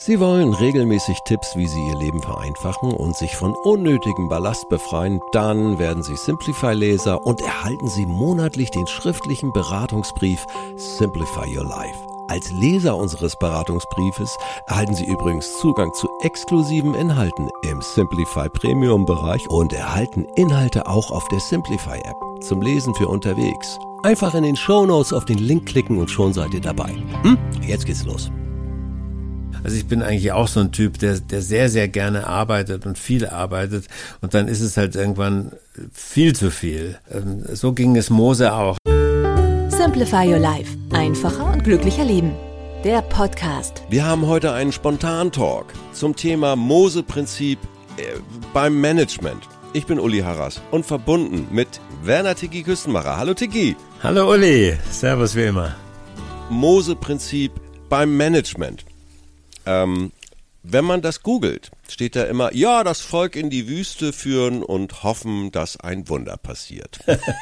Sie wollen regelmäßig Tipps, wie Sie Ihr Leben vereinfachen und sich von unnötigem Ballast befreien? Dann werden Sie Simplify-Leser und erhalten Sie monatlich den schriftlichen Beratungsbrief Simplify Your Life. Als Leser unseres Beratungsbriefes erhalten Sie übrigens Zugang zu exklusiven Inhalten im Simplify Premium-Bereich und erhalten Inhalte auch auf der Simplify-App zum Lesen für unterwegs. Einfach in den Shownotes auf den Link klicken und schon seid ihr dabei. Jetzt geht's los. Also ich bin eigentlich auch so ein Typ, der sehr, sehr gerne arbeitet und viel arbeitet und dann ist es halt irgendwann viel zu viel. So ging es Mose auch. Simplify Your Life. Einfacher und glücklicher leben. Der Podcast. Wir haben heute einen Spontan-Talk zum Thema Mose-Prinzip beim Management. Ich bin Uli Harras und verbunden mit Werner Tiki Küstenmacher. Hallo Tiki. Hallo Uli, servus wie immer. Mose-Prinzip beim Management. Wenn man das googelt, steht da immer, ja, das Volk in die Wüste führen und hoffen, dass ein Wunder passiert.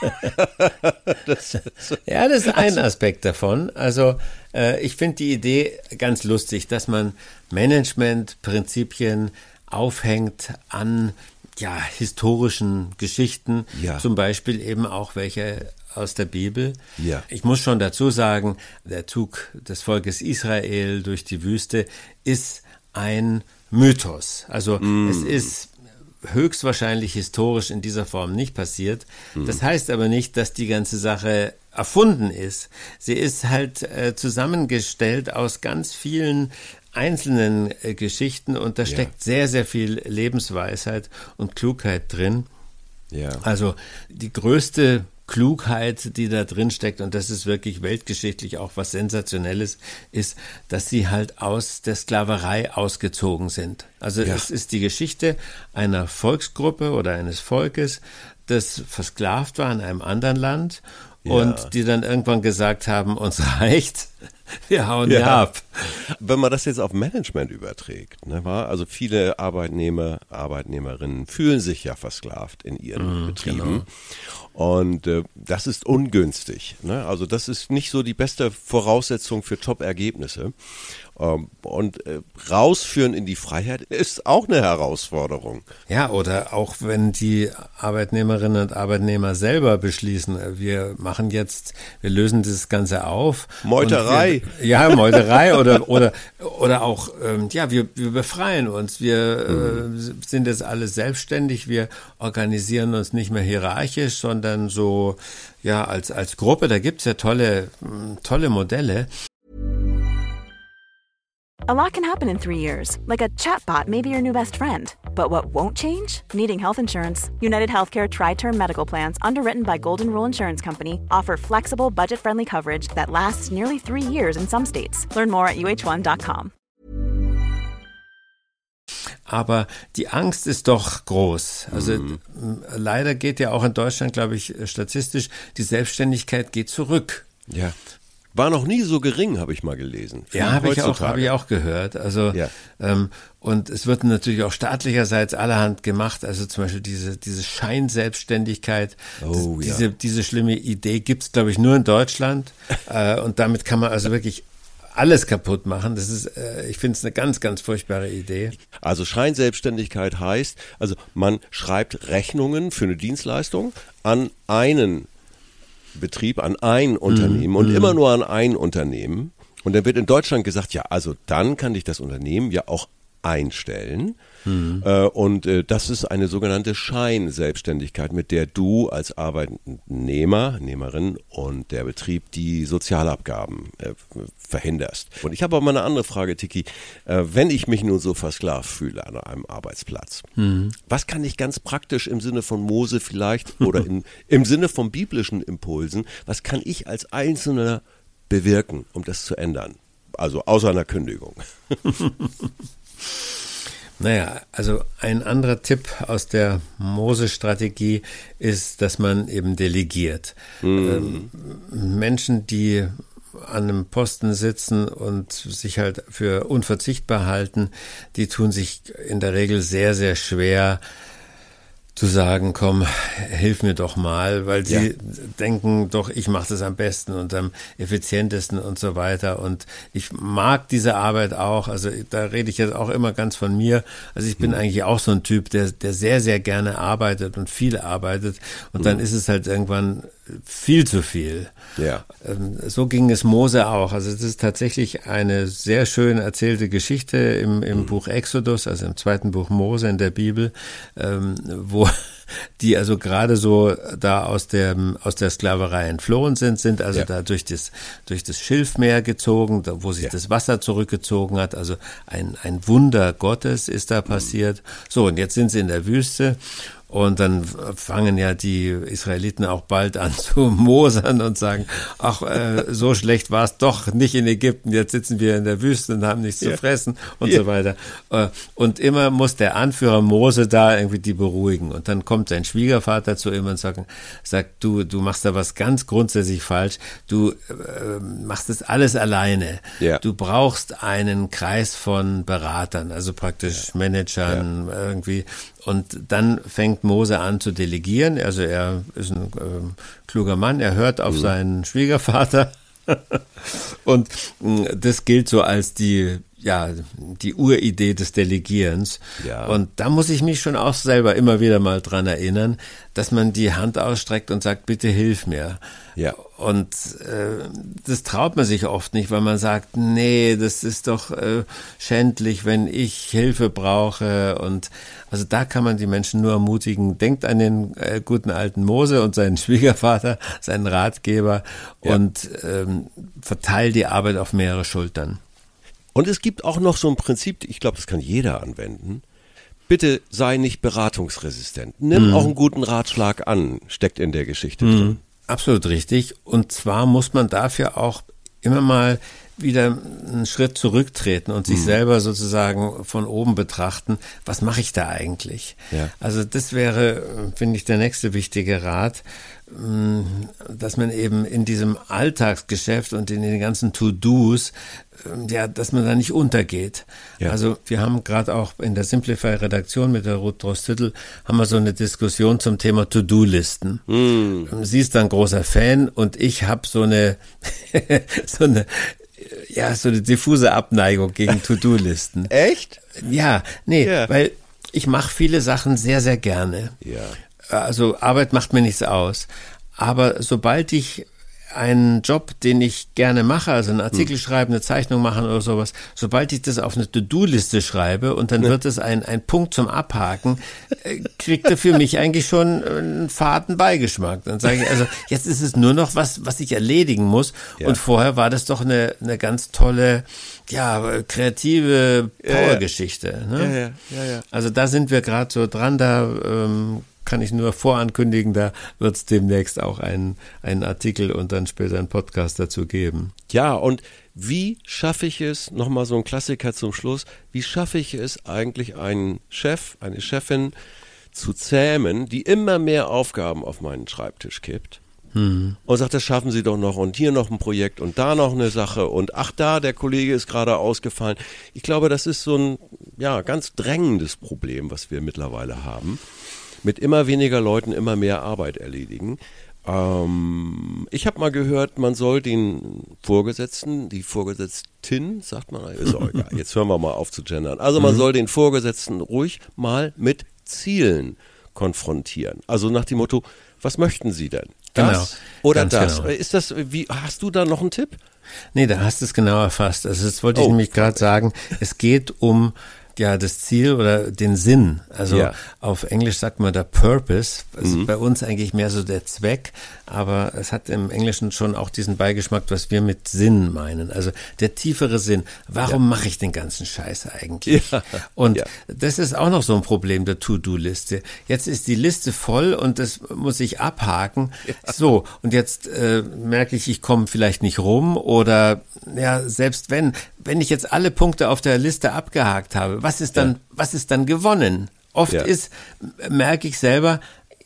Das ist ein Aspekt davon. Also ich finde die Idee ganz lustig, dass man Managementprinzipien aufhängt an historischen Geschichten, zum Beispiel eben auch welche aus der Bibel. Ja. Ich muss schon dazu sagen, der Zug des Volkes Israel durch die Wüste ist ein Mythos. Also es ist höchstwahrscheinlich historisch in dieser Form nicht passiert. Das heißt aber nicht, dass die ganze Sache erfunden ist. Sie ist halt zusammengestellt aus ganz vielen einzelnen Geschichten und da steckt sehr, sehr viel Lebensweisheit und Klugheit drin. Ja. Also die größte Klugheit, die da drin steckt, und das ist wirklich weltgeschichtlich auch was Sensationelles, ist, dass sie halt aus der Sklaverei ausgezogen sind. Also es ist die Geschichte einer Volksgruppe oder eines Volkes, das versklavt war in einem anderen Land und die dann irgendwann gesagt haben, uns reicht, wir hauen hier ab. Wenn man das jetzt auf Management überträgt, ne, also viele Arbeitnehmer, Arbeitnehmerinnen fühlen sich ja versklavt in ihren Betrieben. Genau. Und das ist ungünstig. Ne? Also das ist nicht so die beste Voraussetzung für Top-Ergebnisse. Und rausführen in die Freiheit ist auch eine Herausforderung. Ja, oder auch wenn die Arbeitnehmerinnen und Arbeitnehmer selber beschließen, wir lösen das Ganze auf. Meuterei. Meuterei oder auch, wir befreien uns, wir sind jetzt alle selbstständig, wir organisieren uns nicht mehr hierarchisch, sondern so, als Gruppe, da gibt's ja tolle Modelle. A lot can happen in 3 years, like a chatbot may be your new best friend. But what won't change? Needing health insurance. United Healthcare Tri-Term Medical Plans, underwritten by Golden Rule Insurance Company, offer flexible, budget-friendly coverage that lasts nearly 3 years in some states. Learn more at uh1.com. Aber die Angst ist doch groß. Also leider geht ja auch in Deutschland, glaube ich, statistisch, die Selbstständigkeit geht zurück. Ja. War noch nie so gering, habe ich mal gelesen. Habe ich auch gehört. Also und es wird natürlich auch staatlicherseits allerhand gemacht. Also zum Beispiel diese Scheinselbstständigkeit. Diese schlimme Idee gibt's, glaube ich, nur in Deutschland. Und damit kann man also wirklich alles kaputt machen. Das ist, ich finde es eine ganz, ganz furchtbare Idee. Also Scheinselbstständigkeit heißt, also man schreibt Rechnungen für eine Dienstleistung an einen Betrieb, an ein Unternehmen und immer nur an ein Unternehmen. Und dann wird in Deutschland gesagt, also dann kann dich das Unternehmen ja auch einstellen. Und das ist eine sogenannte Scheinselbstständigkeit, mit der du als Arbeitnehmerin und der Betrieb die Sozialabgaben verhinderst. Und ich habe aber mal eine andere Frage, Tiki. Wenn ich mich nun so versklavt fühle an einem Arbeitsplatz, was kann ich ganz praktisch im Sinne von Mose vielleicht oder im Sinne von biblischen Impulsen, was kann ich als Einzelner bewirken, um das zu ändern? Also außer einer Kündigung. Naja, also ein anderer Tipp aus der Mose-Strategie ist, dass man eben delegiert. Menschen, die an einem Posten sitzen und sich halt für unverzichtbar halten, die tun sich in der Regel sehr, sehr schwer, zu sagen, komm, hilf mir doch mal, weil sie denken doch, ich mache das am besten und am effizientesten und so weiter. Und ich mag diese Arbeit auch, also da rede ich jetzt auch immer ganz von mir. Also ich bin eigentlich auch so ein Typ, der sehr, sehr gerne arbeitet und viel arbeitet und dann ist es halt irgendwann viel zu viel. Ja. So ging es Mose auch. Also es ist tatsächlich eine sehr schön erzählte Geschichte im Buch Exodus, also im 2. Buch Mose in der Bibel, wo die also gerade so da aus der Sklaverei entflohen sind also da durch das Schilfmeer gezogen, wo sich das Wasser zurückgezogen hat. Also ein Wunder Gottes ist da passiert. So, und jetzt sind sie in der Wüste. Und dann fangen ja die Israeliten auch bald an zu mosern und sagen, ach, so schlecht war es doch nicht in Ägypten, jetzt sitzen wir in der Wüste und haben nichts zu fressen und so weiter. Und immer muss der Anführer Mose da irgendwie die beruhigen. Und dann kommt sein Schwiegervater zu ihm und sagt, du machst da was ganz grundsätzlich falsch, du machst das alles alleine. Ja. Du brauchst einen Kreis von Beratern, also praktisch Managern irgendwie. Und dann fängt Mose an zu delegieren. Also er ist ein kluger Mann, er hört auf seinen Schwiegervater. Und das gilt so als die Uridee des Delegierens. Ja. Und da muss ich mich schon auch selber immer wieder mal dran erinnern, dass man die Hand ausstreckt und sagt, bitte hilf mir. Ja. Und das traut man sich oft nicht, weil man sagt, nee, das ist doch schändlich, wenn ich Hilfe brauche. Und also da kann man die Menschen nur ermutigen, denkt an den guten alten Mose und seinen Schwiegervater, seinen Ratgeber und verteilt die Arbeit auf mehrere Schultern. Und es gibt auch noch so ein Prinzip, ich glaube, das kann jeder anwenden. Bitte sei nicht beratungsresistent. Nimm auch einen guten Ratschlag an, steckt in der Geschichte drin. Absolut richtig. Und zwar muss man dafür auch immer mal wieder einen Schritt zurücktreten und sich selber sozusagen von oben betrachten, was mache ich da eigentlich? Ja. Also das wäre, finde ich, der nächste wichtige Rat, dass man eben in diesem Alltagsgeschäft und in den ganzen To-Dos, dass man da nicht untergeht. Ja. Also wir haben gerade auch in der Simplify-Redaktion mit der Ruth Drost-Hüttel haben wir so eine Diskussion zum Thema To-Do-Listen. Sie ist da ein großer Fan und ich habe so eine diffuse Abneigung gegen To-Do-Listen. Echt? Ja, weil ich mache viele Sachen sehr, sehr gerne. Ja. Also Arbeit macht mir nichts aus. Aber sobald ich einen Job, den ich gerne mache, also einen Artikel schreiben, eine Zeichnung machen oder sowas, sobald ich das auf eine To-Do-Liste schreibe und dann wird es ein Punkt zum Abhaken, kriegt er für mich eigentlich schon einen faden Beigeschmack. Dann sage ich, also jetzt ist es nur noch was ich erledigen muss und vorher war das doch eine ganz tolle, kreative Powergeschichte. Ne? Ja. Also da sind wir gerade so dran, da kann ich nur vorankündigen, da wird es demnächst auch einen Artikel und dann später einen Podcast dazu geben. Ja, und wie schaffe ich es, nochmal so ein Klassiker zum Schluss, wie schaffe ich es eigentlich, einen Chef, eine Chefin zu zähmen, die immer mehr Aufgaben auf meinen Schreibtisch kippt und sagt, das schaffen Sie doch noch und hier noch ein Projekt und da noch eine Sache und ach da, der Kollege ist gerade ausgefallen. Ich glaube, das ist so ein ganz drängendes Problem, was wir mittlerweile haben. Mit immer weniger Leuten immer mehr Arbeit erledigen. Ich habe mal gehört, man soll den Vorgesetzten, die Vorgesetztin, sagt man, ist auch egal, jetzt hören wir mal auf zu gendern. Also man soll den Vorgesetzten ruhig mal mit Zielen konfrontieren. Also nach dem Motto, was möchten Sie denn? Das oder das? Genau. Ist das, hast du da noch einen Tipp? Nee, da hast du es genau erfasst. Also das wollte ich nämlich gerade sagen. Es geht um das Ziel oder den Sinn. Also auf Englisch sagt man der Purpose. Ist bei uns eigentlich mehr so der Zweck, aber es hat im Englischen schon auch diesen Beigeschmack, was wir mit Sinn meinen. Also der tiefere Sinn. Warum mache ich den ganzen Scheiß eigentlich? Ja. Und das ist auch noch so ein Problem der To-Do-Liste. Jetzt ist die Liste voll und das muss ich abhaken. Ja. So, und jetzt merke ich komme vielleicht nicht rum oder selbst wenn ich jetzt alle Punkte auf der Liste abgehakt habe, was ist dann gewonnen? Oft merke ich selber,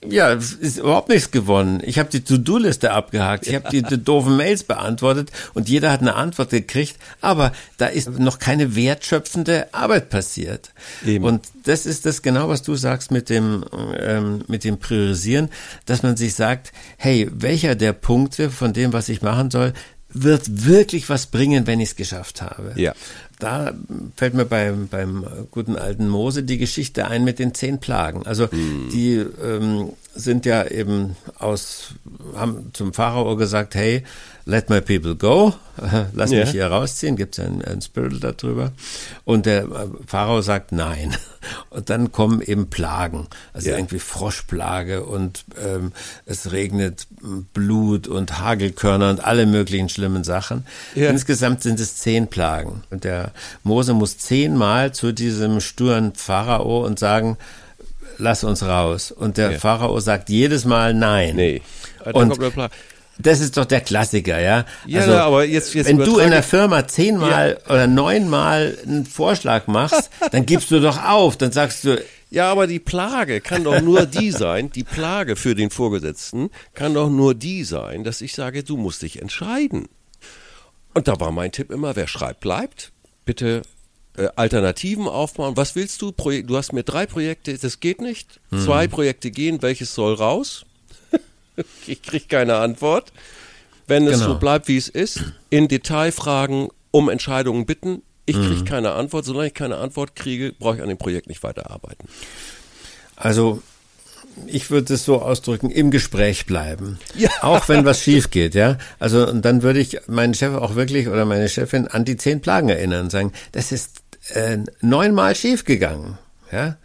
Ja, es ist überhaupt nichts gewonnen. Ich habe die To-Do-Liste abgehakt, ich habe die doofen Mails beantwortet und jeder hat eine Antwort gekriegt, aber da ist noch keine wertschöpfende Arbeit passiert. Eben. Und das ist das genau, was du sagst mit dem Priorisieren, dass man sich sagt, hey, welcher der Punkte von dem, was ich machen soll, wird wirklich was bringen, wenn ich es geschafft habe. Ja. Da fällt mir beim guten alten Mose die Geschichte ein mit den 10 Plagen. Also die sind ja eben haben zum Pharao gesagt, hey, let my people go, lass mich hier rausziehen, gibt es ein Spirit darüber. Und der Pharao sagt nein. Und dann kommen eben Plagen, also irgendwie Froschplage und es regnet Blut und Hagelkörner und alle möglichen schlimmen Sachen. Ja. Insgesamt sind es 10 Plagen. Und der Mose muss 10-mal zu diesem sturen Pharao und sagen, lass uns raus. Und der Pharao sagt jedes Mal nein. Nee. Und das ist doch der Klassiker, ja? Ja, also, aber jetzt wenn du in der Firma 10-mal oder 9-mal einen Vorschlag machst, dann gibst du doch auf, dann sagst du... Ja, aber die Plage kann doch nur die sein, die Plage für den Vorgesetzten kann doch nur die sein, dass ich sage, du musst dich entscheiden. Und da war mein Tipp immer, wer schreibt, bleibt. Bitte Alternativen aufbauen. Was willst du? Du hast mir 3 Projekte, das geht nicht. 2 Projekte gehen, welches soll raus? Ich kriege keine Antwort. Wenn es so bleibt, wie es ist, in Detailfragen um Entscheidungen bitten, ich kriege keine Antwort. Solange ich keine Antwort kriege, brauche ich an dem Projekt nicht weiterarbeiten. Also ich würde es so ausdrücken, im Gespräch bleiben. Ja. Auch wenn was schief geht, ja. Also und dann würde ich meinen Chef auch wirklich oder meine Chefin an die 10 Plagen erinnern und sagen, das ist 9-mal schief gegangen, ja.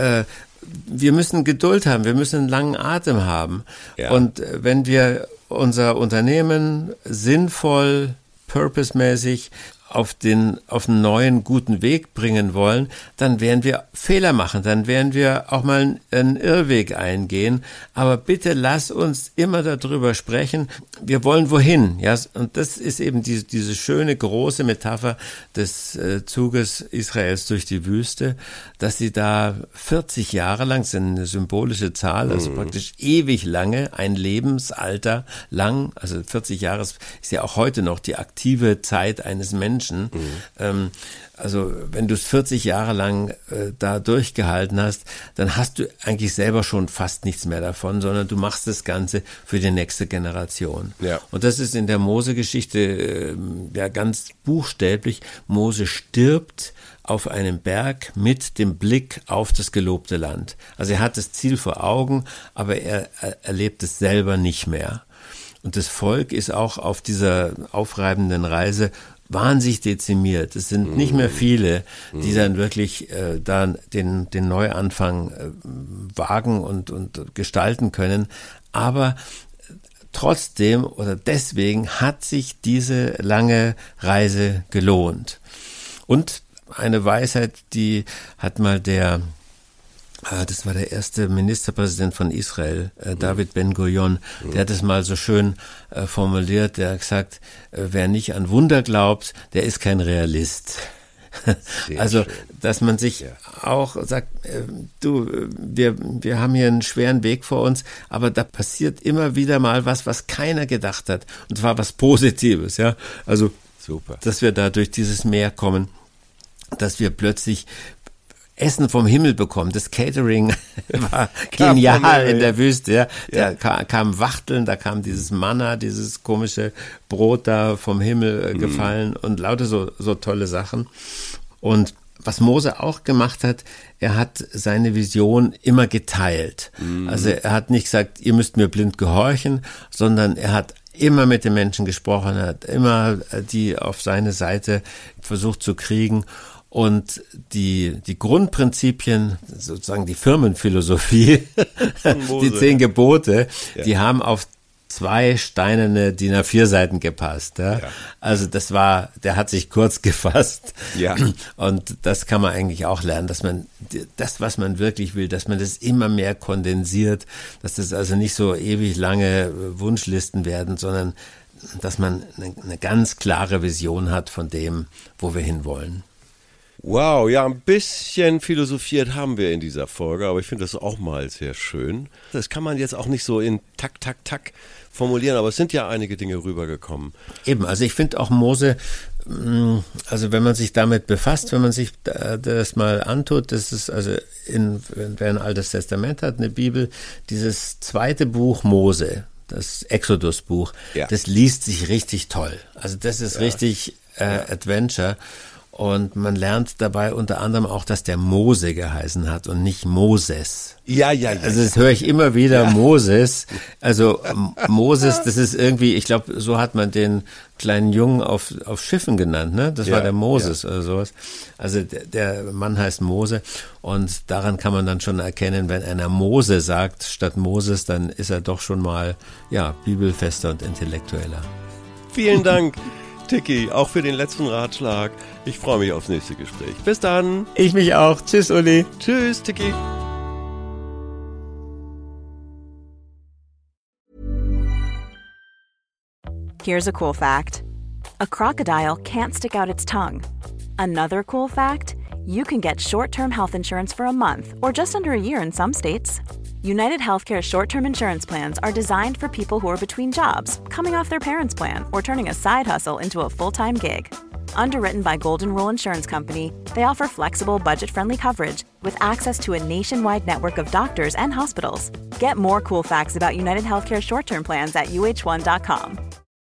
Wir müssen Geduld haben, wir müssen einen langen Atem haben. Ja. Und wenn wir unser Unternehmen sinnvoll, purposemäßig auf einen neuen, guten Weg bringen wollen, dann werden wir Fehler machen, dann werden wir auch mal einen Irrweg eingehen. Aber bitte lass uns immer darüber sprechen, wir wollen wohin. Ja? Und das ist eben diese schöne, große Metapher des Zuges Israels durch die Wüste, dass sie da 40 Jahre lang, das ist eine symbolische Zahl, also praktisch ewig lange, ein Lebensalter lang, also 40 Jahre ist ja auch heute noch die aktive Zeit eines Menschen. Also wenn du es 40 Jahre lang da durchgehalten hast, dann hast du eigentlich selber schon fast nichts mehr davon, sondern du machst das Ganze für die nächste Generation. Ja. Und das ist in der Mose-Geschichte ja ganz buchstäblich. Mose stirbt auf einem Berg mit dem Blick auf das gelobte Land. Also er hat das Ziel vor Augen, aber er erlebt es selber nicht mehr. Und das Volk ist auch auf dieser aufreibenden Reise wahnsinnig dezimiert. Es sind nicht mehr viele, die dann wirklich dann den Neuanfang wagen und gestalten können. Aber trotzdem oder deswegen hat sich diese lange Reise gelohnt. Und eine Weisheit, die hat mal das war der erste Ministerpräsident von Israel, David Ben-Gurion, der hat es mal so schön formuliert, der hat gesagt, wer nicht an Wunder glaubt, der ist kein Realist. Also, dass man sich auch sagt, wir haben hier einen schweren Weg vor uns, aber da passiert immer wieder mal was keiner gedacht hat. Und zwar was Positives, ja. Also, super, dass wir da durch dieses Meer kommen, dass wir plötzlich Essen vom Himmel bekommen. Das Catering war genial in der Wüste. Ja. Da kam Wachteln, da kam dieses Manna, dieses komische Brot da vom Himmel gefallen und lauter so tolle Sachen. Und was Mose auch gemacht hat, er hat seine Vision immer geteilt. Also er hat nicht gesagt, ihr müsst mir blind gehorchen, sondern er hat immer mit den Menschen gesprochen, er hat immer die auf seine Seite versucht zu kriegen. Und die Grundprinzipien, sozusagen die Firmenphilosophie, die 10 Gebote, die haben auf 2 steinerne DIN A4 Seiten gepasst. Ja? Also der hat sich kurz gefasst. Ja. Und das kann man eigentlich auch lernen, dass man das, was man wirklich will, dass man das immer mehr kondensiert, dass das also nicht so ewig lange Wunschlisten werden, sondern dass man eine ganz klare Vision hat von dem, wo wir hinwollen. Wow, ja, ein bisschen philosophiert haben wir in dieser Folge, aber ich finde das auch mal sehr schön. Das kann man jetzt auch nicht so in Tak formulieren, aber es sind ja einige Dinge rübergekommen. Eben, also ich finde auch Mose, also wenn man sich damit befasst, wenn man sich das mal antut, das ist also, wer ein Altes Testament hat, eine Bibel, dieses zweite Buch Mose, das Exodus-Buch, das liest sich richtig toll. Also das ist richtig Adventure. Und man lernt dabei unter anderem auch, dass der Mose geheißen hat und nicht Moses. Ja. Also das höre ich immer wieder, Moses. Also Moses, das ist irgendwie, ich glaube, so hat man den kleinen Jungen auf Schiffen genannt, ne? Das war der Moses oder sowas. Also der Mann heißt Mose und daran kann man dann schon erkennen, wenn einer Mose sagt statt Moses, dann ist er doch schon mal, bibelfester und intellektueller. Vielen Dank, Tiki, auch für den letzten Ratschlag. Ich freue mich aufs nächste Gespräch. Bis dann. Ich mich auch. Tschüss, Uli. Tschüss, Tiki. Here's a cool fact. A crocodile can't stick out its tongue. Another cool fact, you can get short-term health insurance for a month or just under a year in some states. United Healthcare short-term insurance plans are designed for people who are between jobs, coming off their parents' plan, or turning a side hustle into a full-time gig. Underwritten by Golden Rule Insurance Company, they offer flexible, budget-friendly coverage with access to a nationwide network of doctors and hospitals. Get more cool facts about United Healthcare short-term plans at uh1.com.